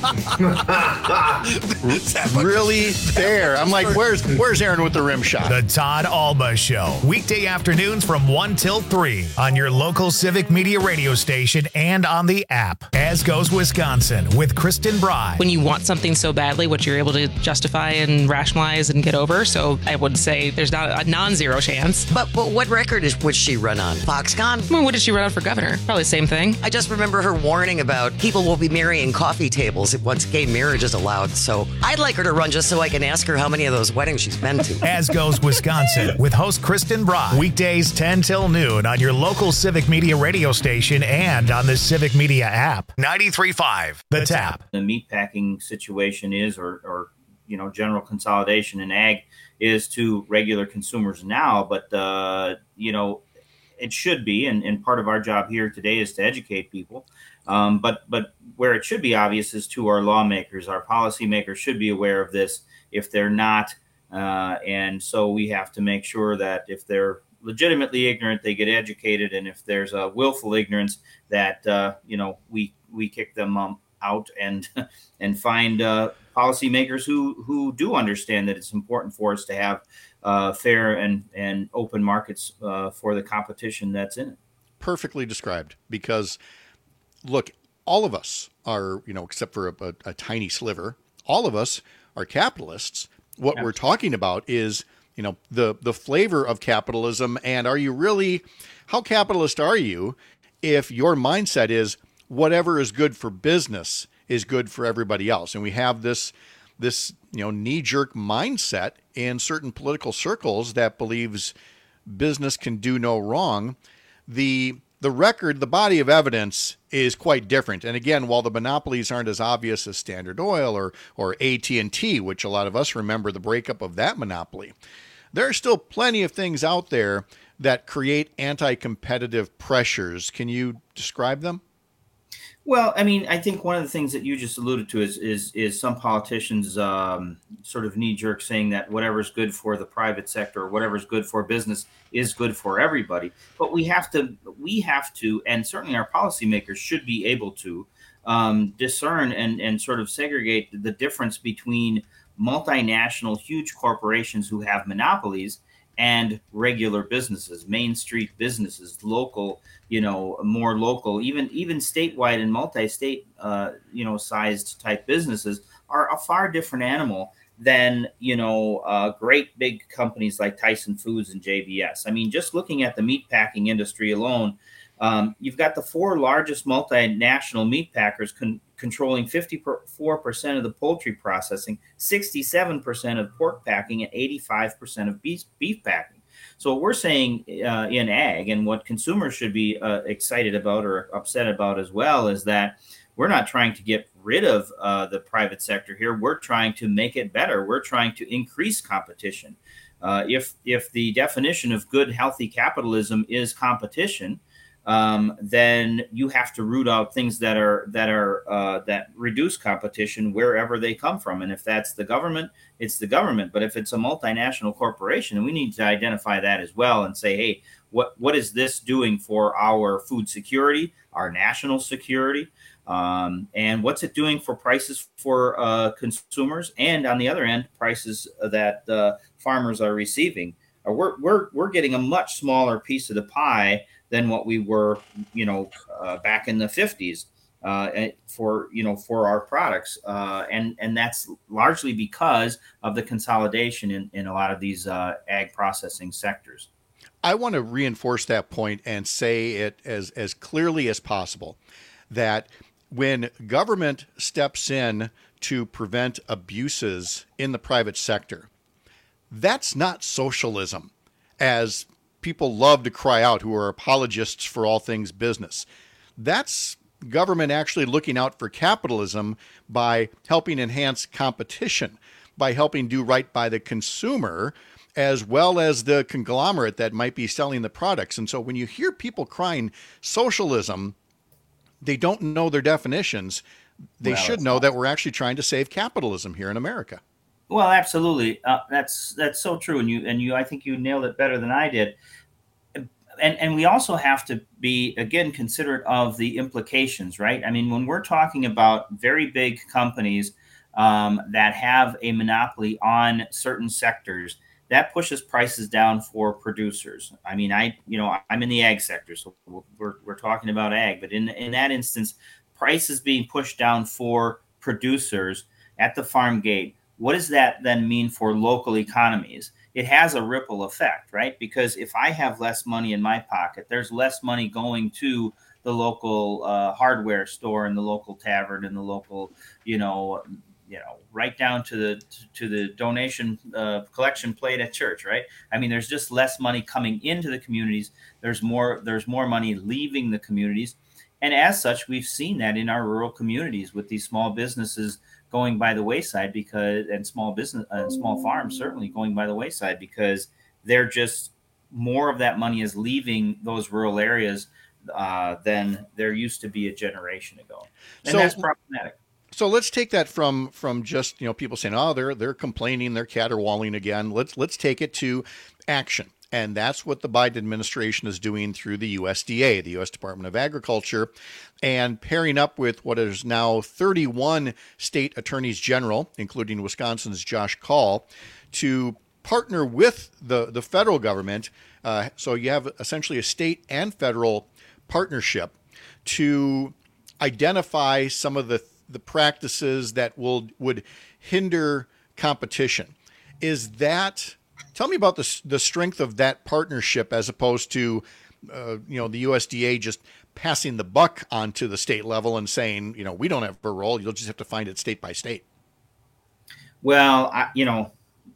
really there. I'm like, where's where's Aaron with the rim shot? The Todd Alba Show. Weekday afternoons from one till three on your local Civic Media radio station and on the app. As Goes Wisconsin with Kristen Bry. When you want something so badly, what you're able to justify and rationalize and get over. So I would say there's not a non-zero chance. But but what record is would she run on? Foxconn? Well, what did she run on for governor? Probably the same thing. I just remember her warning about people will be marrying coffee tables once gay marriage is allowed. So I'd like her to run just so I can ask her how many of those weddings she's been to. As Goes Wisconsin with host Kristen Bry. Weekdays ten till noon on your local Civic Media radio station and on the Civic Media app. ninety-three point five, The Tap. The meatpacking situation is, or, or, you know, general consolidation in ag is to regular consumers now, but, uh, you know, it should be, and, and part of our job here today is to educate people. Um, but, but where it should be obvious is to our lawmakers. Our policymakers should be aware of this if they're not. Uh, and so we have to make sure that if they're legitimately ignorant, they get educated. And if there's a willful ignorance, that, uh, you know, we, we kick them um, out and and find uh, policymakers who who do understand that it's important for us to have uh, fair and, and open markets uh, for the competition that's in it. Perfectly described. Because, look, all of us are, you know, except for a, a, a tiny sliver, all of us are capitalists. What yeah. we're talking about is, you know, the the flavor of capitalism. And are you really, how capitalist are you if your mindset is whatever is good for business is good for everybody else? And we have this, this, you know, knee-jerk mindset in certain political circles that believes business can do no wrong. The the record, the body of evidence is quite different. And again, while the monopolies aren't as obvious as Standard Oil or or A T and T, which a lot of us remember the breakup of that monopoly, there are still plenty of things out there that create anti-competitive pressures. Can you describe them? Well, I mean, I think one of the things that you just alluded to is is is some politicians um, sort of knee-jerk saying that whatever's good for the private sector or whatever's good for business is good for everybody. But we have to, we have to, and certainly our policymakers should be able to um, discern and and sort of segregate the difference between multinational, huge corporations who have monopolies and regular businesses, Main Street businesses, local, you know, more local, even even statewide and multi-state, uh, you know, sized type businesses are a far different animal than, you know, uh, great big companies like Tyson Foods and J B S. I mean, just looking at the meatpacking industry alone, um, you've got the four largest multinational meat packers con- controlling fifty-four percent of the poultry processing, sixty-seven percent of pork packing, and eighty-five percent of beef, beef packing. So what we're saying uh, in ag, and what consumers should be uh, excited about or upset about as well, is that we're not trying to get rid of uh, the private sector here. We're trying to make it better. We're trying to increase competition. Uh, if if the definition of good, healthy capitalism is competition, Um, then you have to root out things that are that are uh, that reduce competition wherever they come from. And if that's the government, it's the government. But if it's a multinational corporation, we need to identify that as well and say, hey, what what is this doing for our food security, our national security, um, and what's it doing for prices for uh, consumers, and on the other end, prices that uh, farmers are receiving. Uh, we're we're we're getting a much smaller piece of the pie than what we were, you know, uh, back in the fifties uh, for, you know, for our products. Uh, and, and that's largely because of the consolidation in, in a lot of these uh, ag processing sectors. I want to reinforce that point and say it as, as clearly as possible that when government steps in to prevent abuses in the private sector, that's not socialism, as people love to cry out who are apologists for all things business. That's government actually looking out for capitalism by helping enhance competition, by helping do right by the consumer, as well as the conglomerate that might be selling the products. And so when you hear people crying socialism, they don't know their definitions. They Well, should it's know not. that we're actually trying to save capitalism here in America. Well, absolutely. Uh, that's that's so true, and you and you. I think you nailed it better than I did. And and we also have to be, again, considerate of the implications, right? I mean, when we're talking about very big companies um, that have a monopoly on certain sectors, that pushes prices down for producers. I mean, I you know I'm in the ag sector, so we're we're talking about ag, but in in that instance, prices being pushed down for producers at the farm gate. What does that then mean for local economies? It has a ripple effect, right? Because if I have less money in my pocket, there's less money going to the local uh, hardware store and the local tavern and the local, you know, you know, right down to the to the donation uh, collection plate at church, right? I mean, there's just less money coming into the communities. There's more there's more money leaving the communities, and as such, we've seen that in our rural communities with these small businesses going by the wayside because, and small business and uh, small farms certainly going by the wayside because they're just more of that money is leaving those rural areas uh, than there used to be a generation ago, and So- that's problematic. So let's take that from from just, you know, people saying, oh, they're they're complaining, they're caterwauling again. Let's let's take it to action. And that's what the Biden administration is doing through the U S D A, the U S Department of Agriculture, and pairing up with what is now thirty-one state attorneys general, including Wisconsin's Josh Kaul, to partner with the, the federal government. Uh, so you have essentially a state and federal partnership to identify some of the the practices that will would hinder competition. Is that, tell me about the the strength of that partnership as opposed to, uh, you know, the U S D A just passing the buck onto the state level and saying, you know, we don't have a role. You'll just have to find it state by state. Well, I, you know,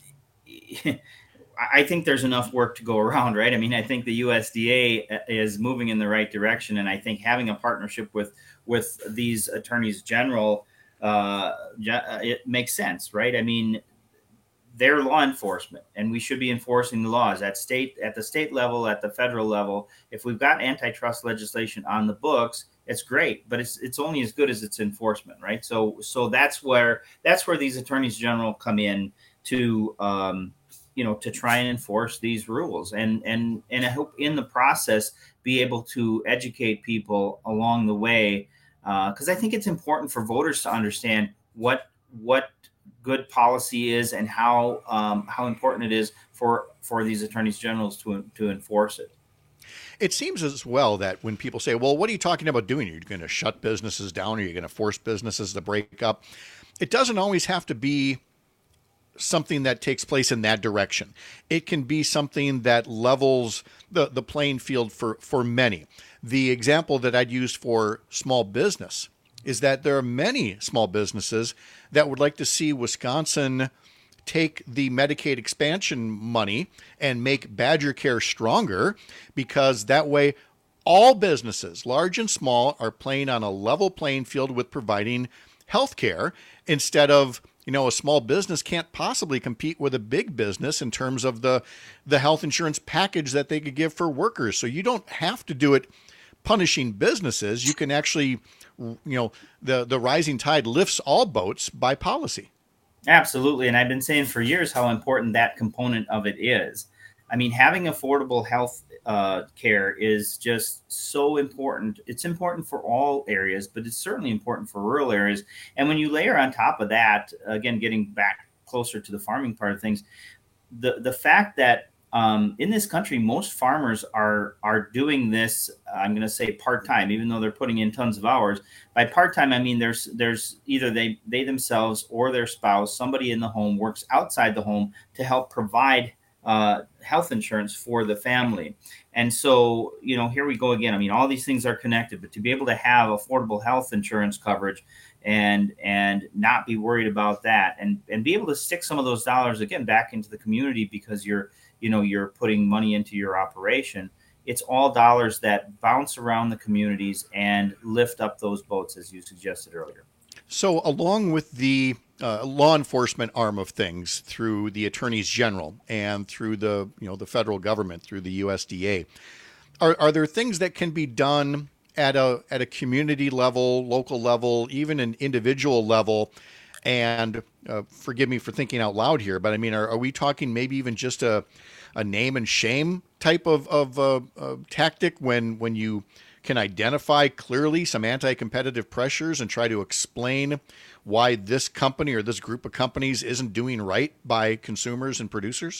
I think there's enough work to go around, right? I mean, I think the U S D A is moving in the right direction, and I think having a partnership with with these attorneys general, uh, it makes sense, right? I mean, they're law enforcement, and we should be enforcing the laws at state, at the state level, at the federal level. If we've got antitrust legislation on the books, it's great, but it's it's only as good as its enforcement, right? So so that's where that's where these attorneys general come in to. Um, you know, to try and enforce these rules, and and and I hope in the process be able to educate people along the way, because uh, I think it's important for voters to understand what what good policy is and how um, how important it is for for these attorneys generals to to enforce it. It seems as well that when people say, well, what are you talking about doing? Are you going to shut businesses down? Are you going to force businesses to break up? It doesn't always have to be something that takes place in that direction. It can be something that levels the, the playing field for, for many. The example that I'd use for small business is that there are many small businesses that would like to see Wisconsin take the Medicaid expansion money and make Badger Care stronger, because that way all businesses, large and small, are playing on a level playing field with providing health care, instead of, you know, a small business can't possibly compete with a big business in terms of the the health insurance package that they could give for workers. So you don't have to do it punishing businesses. You can actually, you know, the, the rising tide lifts all boats by policy. Absolutely. And I've been saying for years how important that component of it is. I mean, having affordable health uh, care is just so important. It's important for all areas, but it's certainly important for rural areas. And when you layer on top of that, again, getting back closer to the farming part of things, the, the fact that um, in this country, most farmers are are doing this, I'm going to say part-time, even though they're putting in tons of hours. By part-time, I mean there's there's either they, they themselves or their spouse, somebody in the home works outside the home to help provide Uh, health insurance for the family. And so, you know, here we go again. I mean, all these things are connected, but to be able to have affordable health insurance coverage and and not be worried about that, and and be able to stick some of those dollars again back into the community because you're, you know, you're putting money into your operation. It's all dollars that bounce around the communities and lift up those boats, as you suggested earlier. So along with the uh, law enforcement arm of things through the attorneys general and through the, you know, the federal government, through the U S D A, are, are there things that can be done at a at a community level, local level, even an individual level? And uh, forgive me for thinking out loud here, but I mean, are, are we talking maybe even just a, a name and shame type of, of uh, uh, tactic when when you can identify clearly some anti-competitive pressures and try to explain why this company or this group of companies isn't doing right by consumers and producers?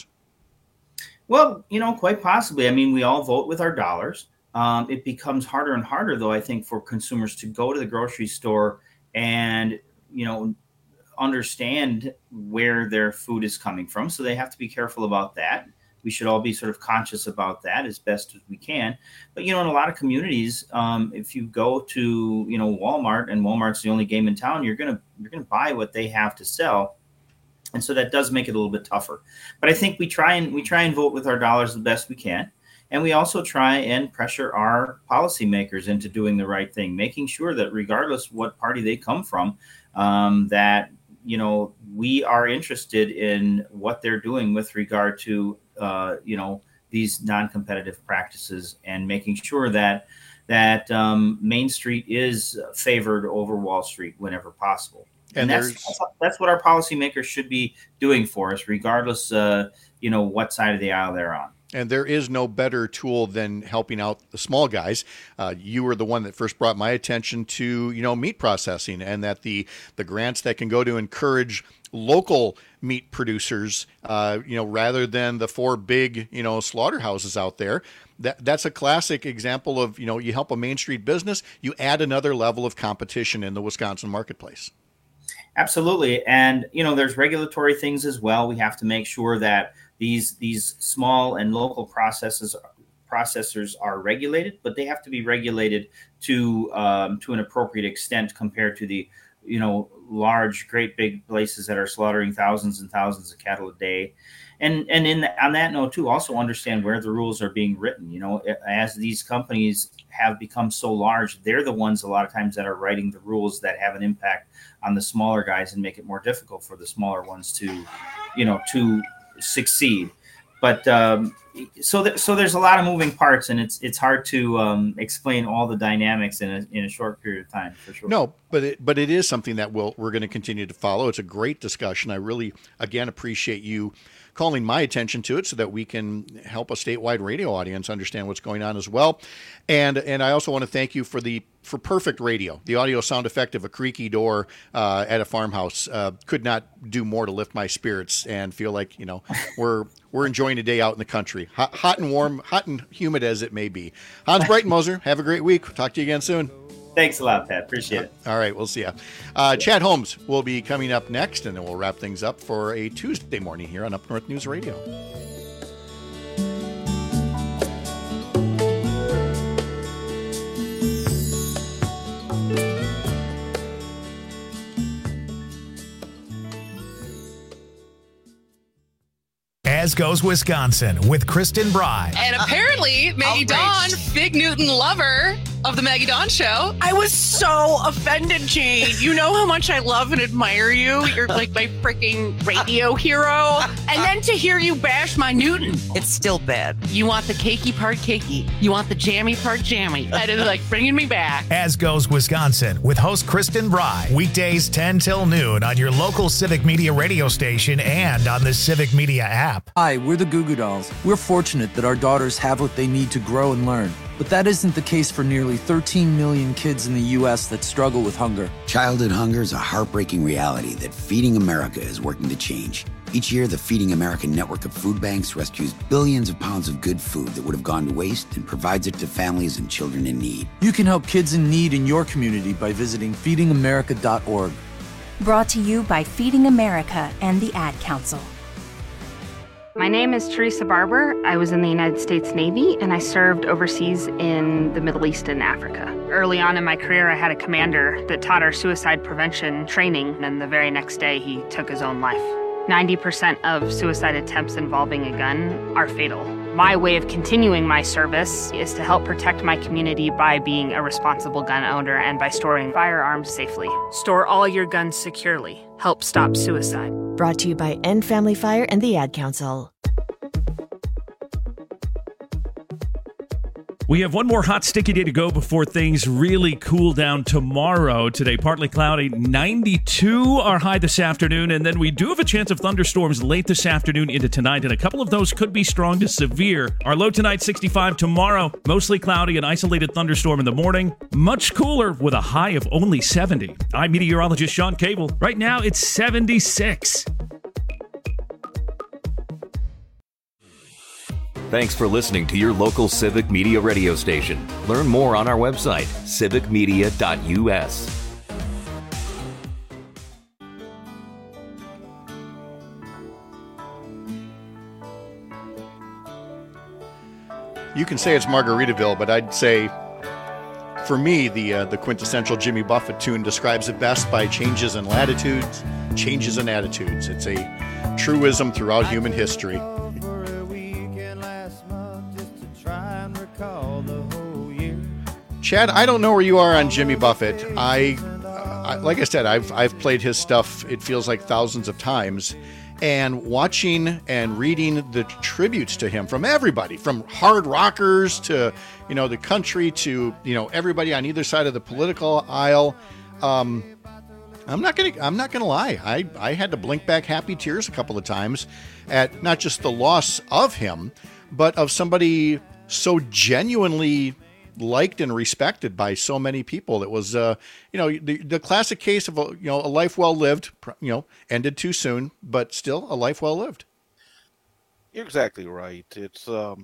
Well, you know, quite possibly. I mean, we all vote with our dollars. Um, it becomes harder and harder, though, I think, for consumers to go to the grocery store and, you know, understand where their food is coming from. So they have to be careful about that. We should all be sort of conscious about that as best as we can. But, you know, in a lot of communities, um, if you go to, you know, Walmart, and Walmart's the only game in town, you're going to you're going to buy what they have to sell. And so that does make it a little bit tougher. But I think we try and we try and vote with our dollars the best we can. And we also try and pressure our policymakers into doing the right thing, making sure that regardless what party they come from, um, that, you know, we are interested in what they're doing with regard to Uh, you know, these non-competitive practices, and making sure that that um, Main Street is favored over Wall Street whenever possible. And, and that's, that's that's what our policymakers should be doing for us, regardless, uh, you know, what side of the aisle they're on. And there is no better tool than helping out the small guys. Uh, you were the one that first brought my attention to, you know, meat processing, and that the the grants that can go to encourage local meat producers, uh, you know, rather than the four big, you know, slaughterhouses out there. That that's a classic example of, you know, you help a Main Street business, you add another level of competition in the Wisconsin marketplace. Absolutely. And, you know, there's regulatory things as well. We have to make sure that these these small and local processes processors are regulated, but they have to be regulated to um, to an appropriate extent compared to the, you know, large, great big places that are slaughtering thousands and thousands of cattle a day. And and in the, on that note, too, also understand where the rules are being written. You know, as these companies have become so large, they're the ones a lot of times that are writing the rules that have an impact on the smaller guys and make it more difficult for the smaller ones to, you know, to succeed. But um, so th- so there's a lot of moving parts, and it's it's hard to um, explain all the dynamics in a in a short period of time, for sure. No, but it, but it is something that we'll, we're going to continue to follow. It's a great discussion. I really, again, appreciate you calling my attention to it so that we can help a statewide radio audience understand what's going on as well. And and I also want to thank you for the for perfect radio. The audio sound effect of a creaky door uh, at a farmhouse uh, could not do more to lift my spirits and feel like, you know, we're we're enjoying a day out in the country, hot, hot and warm, hot and humid as it may be. Hans Breitenmoser, have a great week. Talk to you again soon. Thanks a lot, Pat. Appreciate it. All right, we'll see you. Uh, Chad Holmes will be coming up next, and then we'll wrap things up for a Tuesday morning here on Up North News Radio. As Goes Wisconsin with Kristen Bry. And apparently, Maggie Dawn, Fig Newton lover of the Maggie Dawn Show. I was so offended, Jane. You know how much I love and admire you. You're like my freaking radio hero. And then to hear you bash my Newton. It's still bad. You want the cakey part cakey. You want the jammy part jammy. That is like bringing me back. As Goes Wisconsin with host Kristen Bry. Weekdays ten till noon on your local Civic Media radio station and on the Civic Media app. Hi, we're the Goo Goo Dolls. We're fortunate that our daughters have what they need to grow and learn. But that isn't the case for nearly thirteen million kids in the U S that struggle with hunger. Childhood hunger is a heartbreaking reality that Feeding America is working to change. Each year, the Feeding America network of food banks rescues billions of pounds of good food that would have gone to waste and provides it to families and children in need. You can help kids in need in your community by visiting feeding america dot org. Brought to you by Feeding America and the Ad Council. My name is Teresa Barber. I was in the United States Navy, and I served overseas in the Middle East and Africa. Early on in my career, I had a commander that taught our suicide prevention training, and the very next day, he took his own life. ninety percent of suicide attempts involving a gun are fatal. My way of continuing my service is to help protect my community by being a responsible gun owner and by storing firearms safely. Store all your guns securely. Help stop suicide. Brought to you by End Family Fire and the Ad Council. We have one more hot, sticky day to go before things really cool down tomorrow. Today, partly cloudy, ninety-two our high this afternoon, and then we do have a chance of thunderstorms late this afternoon into tonight, and a couple of those could be strong to severe. Our low tonight, sixty-five. Tomorrow, mostly cloudy, an isolated thunderstorm in the morning. Much cooler with a high of only seventy. I'm meteorologist Sean Cable. Right now, it's seventy-six. Thanks for listening to your local Civic Media radio station. Learn more on our website, civic media dot u s. You can say it's Margaritaville, but I'd say, for me, the uh, the quintessential Jimmy Buffett tune describes it best by changes in latitudes, changes in attitudes. It's a truism throughout human history. Chad, I don't know where you are on Jimmy Buffett. I, uh, I, like I said, I've I've played his stuff, it feels like thousands of times, and watching and reading the tributes to him from everybody, from hard rockers to, you know, the country to, you know, everybody on either side of the political aisle. Um, I'm not gonna I'm not gonna lie. I, I had to blink back happy tears a couple of times at not just the loss of him, but of somebody so genuinely liked and respected by so many people. It was, uh, you know, the, the classic case of, a, you know, a life well lived, you know, ended too soon, but still a life well lived. You're exactly right. It's, um,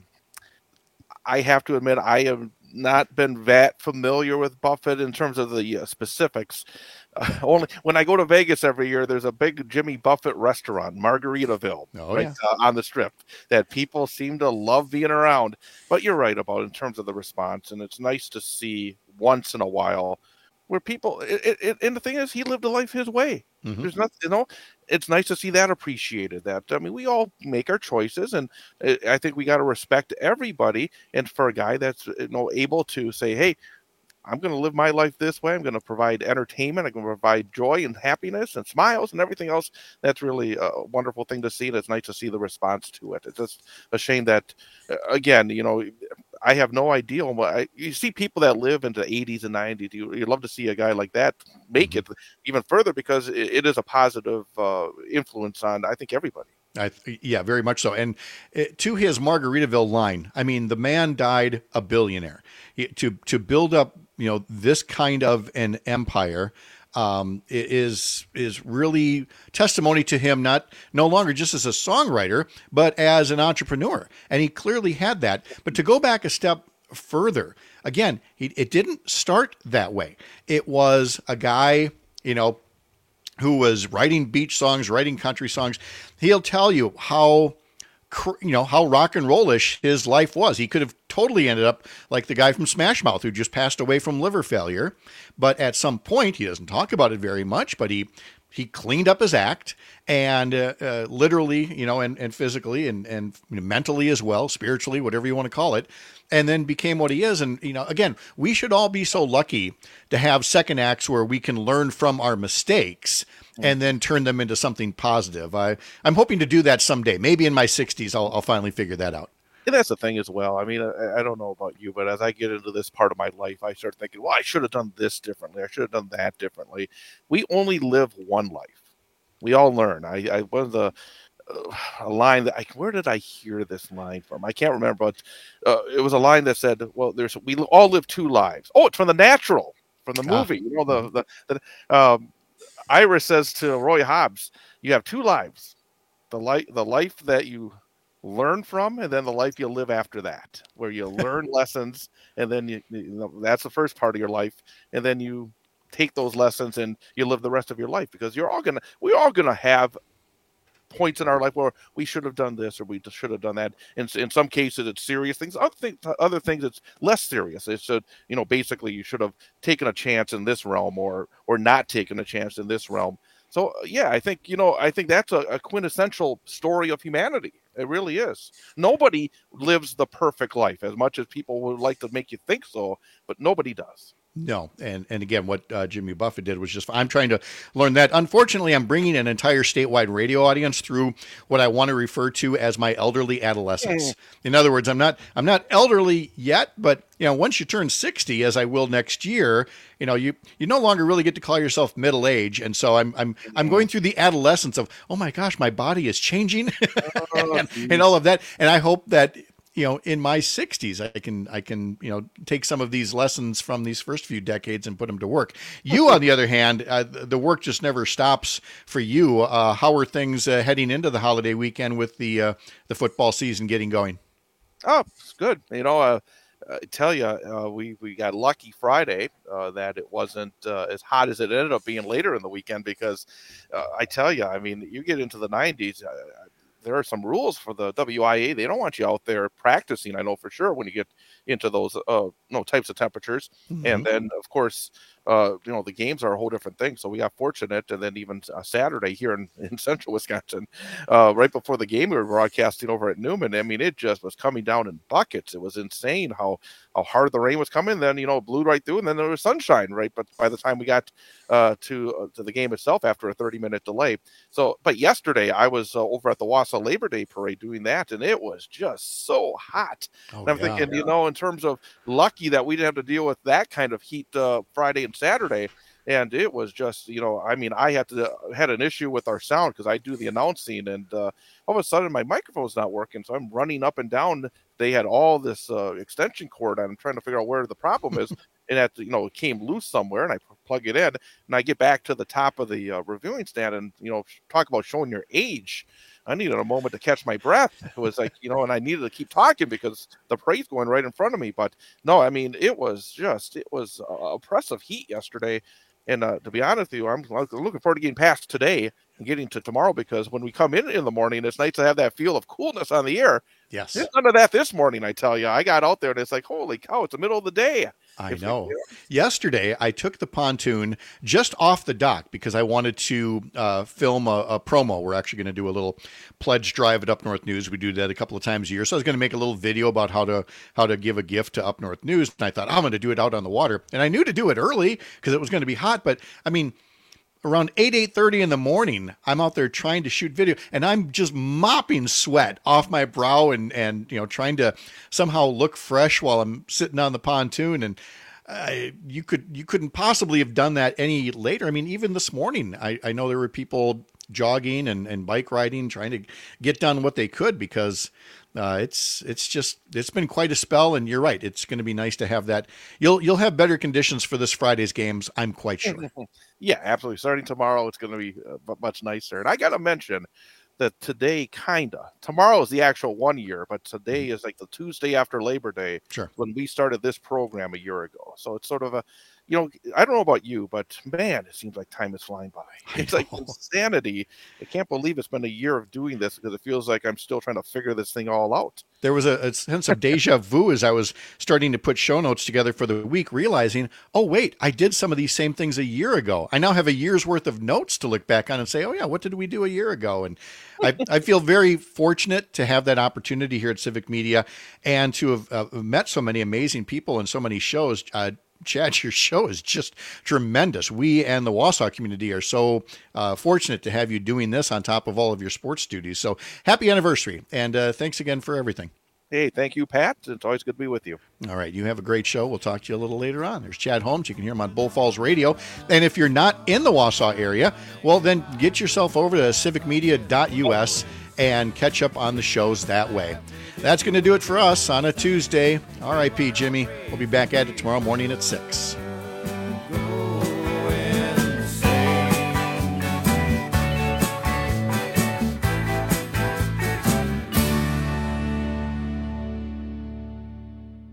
I have to admit, I have not been that familiar with Buffett in terms of the uh, specifics. Uh, only when I go to Vegas every year, there's a big Jimmy Buffett restaurant, Margaritaville, oh, right yeah. uh, on the Strip, that people seem to love being around. But you're right about in terms of the response, and it's nice to see once in a while where people. It, it, and the thing is, he lived a life his way. Mm-hmm. There's nothing, you know. It's nice to see that appreciated. That I mean, we all make our choices, and I think we got to respect everybody. And for a guy that's you know able to say, "Hey, I'm going to live my life this way. I'm going to provide entertainment. I'm going to provide joy and happiness and smiles and everything else." That's really a wonderful thing to see. And it's nice to see the response to it. It's just a shame that, again, you know, I have no idea. I, you see people that live into the eighties and nineties. You, you love to see a guy like that make mm-hmm. it even further because it, it is a positive uh, influence on, I think, everybody. I, yeah, very much so. And it, to his Margaritaville line, I mean, the man died a billionaire. He, to to build up, you know, this kind of an empire um, is is really testimony to him, not no longer just as a songwriter, but as an entrepreneur. And he clearly had that. But to go back a step further, again, he, it didn't start that way. It was a guy, you know, who was writing beach songs, writing country songs. He'll tell you how, you know, how rock and rollish his life was. He could have totally ended up like the guy from Smash Mouth who just passed away from liver failure. But at some point, he doesn't talk about it very much, but he he cleaned up his act and uh, uh, literally, you know, and, and physically and, and mentally as well, spiritually, whatever you want to call it, and then became what he is. And, you know, again, we should all be so lucky to have second acts where we can learn from our mistakes and then turn them into something positive. I, I'm hoping to do that someday. Maybe in my sixties, I'll, I'll finally figure that out. And that's the thing as well. I mean, I, I don't know about you, but as I get into this part of my life, I start thinking, well, I should have done this differently. I should have done that differently. We only live one life. We all learn. I, I one of the uh, a line that I, where did I hear this line from? I can't remember, but uh, it was a line that said, well, there's, we all live two lives. Oh, it's from The Natural, from the movie. Ah. You know, the, the, the um, Iris says to Roy Hobbs, you have two lives, the life, the life that you learn from, and then the life you'll live after that, where you learn lessons, and then you, you know, that's the first part of your life, and then you take those lessons and you live the rest of your life, because you're all gonna, we're all gonna have points in our life where we should have done this or we should have done that. In, in some cases, it's serious things. Other things, other things, it's less serious. It's, uh, you know, basically you should have taken a chance in this realm or or not taken a chance in this realm. So, yeah, I think, you know, I think that's a, a quintessential story of humanity. It really is. Nobody lives the perfect life, as much as people would like to make you think so, but nobody does. No, and and again, what uh, Jimmy Buffett did was just, I'm trying to learn that. Unfortunately, I'm bringing an entire statewide radio audience through what I want to refer to as my elderly adolescence. Mm. In other words, I'm not I'm not elderly yet, but you know, once you turn sixty, as I will next year, you know, you you no longer really get to call yourself middle age, and so I'm I'm I'm going through the adolescence of, oh my gosh, my body is changing, oh, and, and all of that, and I hope that, you know, in my sixties, I can, I can, you know, take some of these lessons from these first few decades and put them to work. You, on the other hand, uh, the work just never stops for you. Uh, how are things uh, heading into the holiday weekend with the uh, the football season getting going? Oh, it's good. You know, uh, I tell you, uh, we we got lucky Friday uh, that it wasn't uh, as hot as it ended up being later in the weekend, because uh, I tell you, I mean, you get into the nineties. Uh, There are some rules for the W I A. They don't want you out there practicing, I know for sure, when you get into those uh, no types of temperatures. Mm-hmm. And then, of course, uh, you know, the games are a whole different thing. So we got fortunate. And then even uh, Saturday here in, in central Wisconsin, uh, right before the game, we were broadcasting over at Newman. I mean, it just was coming down in buckets. It was insane how, how hard the rain was coming. Then, you know, it blew right through, and then there was sunshine, right? But by the time we got uh, to uh, to the game itself after a thirty minute delay. So, but yesterday I was uh, over at the Wausau Labor Day Parade doing that, and it was just so hot. Oh, and I'm yeah, thinking, yeah. you know, in terms of lucky that we didn't have to deal with that kind of heat uh, Friday and Saturday. And it was just, you know, I mean, I had to uh, had an issue with our sound because I do the announcing, and uh, all of a sudden my microphone's not working. So I'm running up and down. They had all this uh, extension cord on. I'm trying to figure out where the problem is. And at you know, it came loose somewhere, and I plug it in, and I get back to the top of the uh, reviewing stand, and you know, talk about showing your age. I needed a moment to catch my breath. It was like, you know, and I needed to keep talking because the parade's going right in front of me. But no, I mean, it was just, it was uh, oppressive heat yesterday. And uh, to be honest with you, I'm looking forward to getting past today and getting to tomorrow, because when we come in in the morning, it's nice to have that feel of coolness on the air. Yes. There's none of that this morning, I tell you. I got out there and it's like, holy cow, it's the middle of the day. I know. Yesterday, I took the pontoon just off the dock because I wanted to uh, film a, a promo. We're actually going to do a little pledge drive at Up North News. We do that a couple of times a year. So I was going to make a little video about how to how to give a gift to Up North News. And I thought, oh, I'm going to do it out on the water. And I knew to do it early because it was going to be hot. But, I mean, around eight, eight thirty in the morning, I'm out there trying to shoot video, and I'm just mopping sweat off my brow and, and you know, trying to somehow look fresh while I'm sitting on the pontoon. And uh, you could you couldn't possibly have done that any later. I mean, even this morning, I, I know there were people jogging and, and bike riding, trying to get done what they could, because uh, it's it's just it's been quite a spell. And you're right, it's going to be nice to have that. You'll you'll have better conditions for this Friday's games, I'm quite sure. Yeah, absolutely. Starting tomorrow, it's going to be uh, much nicer. And I got to mention that today, kinda tomorrow is the actual one year, but today is like the Tuesday after Labor Day, sure, when we started this program a year ago. So it's sort of a, you know, I don't know about you, but man, it seems like time is flying by. It's like insanity. I can't believe it's been a year of doing this, because it feels like I'm still trying to figure this thing all out. There was a, a sense of deja vu as I was starting to put show notes together for the week, realizing, oh, wait, I did some of these same things a year ago. I now have a year's worth of notes to look back on and say, oh, yeah, what did we do a year ago? And I, I feel very fortunate to have that opportunity here at Civic Media and to have uh, met so many amazing people and so many shows. Uh, Chad, your show is just tremendous. We and the Wausau community are so uh, fortunate to have you doing this on top of all of your sports duties. So happy anniversary, and uh, thanks again for everything. Hey, thank you, Pat. It's always good to be with you. All right, you have a great show. We'll talk to you a little later on. There's Chad Holmes. You can hear him on Bull Falls Radio. And if you're not in the Wausau area, well, then get yourself over to civic media dot U S and catch up on the shows that way. That's going to do it for us on a Tuesday. R I P Jimmy. We'll be back at it tomorrow morning at six.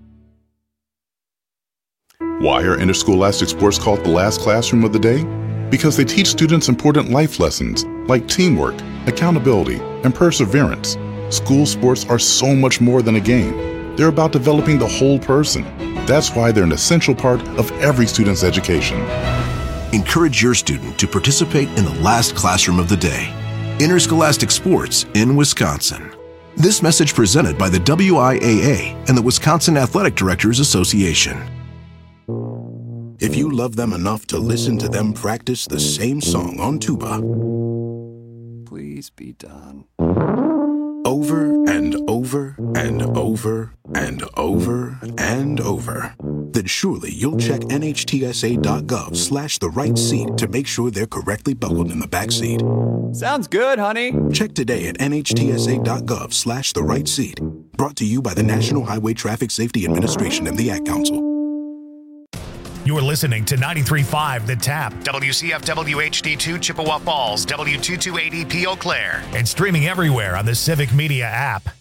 Why are interscholastic sports called the last classroom of the day? because they teach students important life lessons like teamwork, accountability, and perseverance. School sports are so much more than a game. They're about developing the whole person. That's why they're an essential part of every student's education. Encourage your student to participate in the last classroom of the day. Interscholastic Sports in Wisconsin. This message presented by the W I A A and the Wisconsin Athletic Directors Association. If you love them enough to listen to them practice the same song on tuba, please be done. Over and over and over and over and over, then surely you'll check N H T S A dot gov slash the right seat to make sure they're correctly buckled in the back seat. Sounds good, honey. Check today at N H T S A dot gov slash the right seat. Brought to you by the National Highway Traffic Safety Administration and the Ad Council. You're listening to ninety-three point five The Tap, W C F W H D two Chippewa Falls, W two two eight E P Eau Claire, and streaming everywhere on the Civic Media app.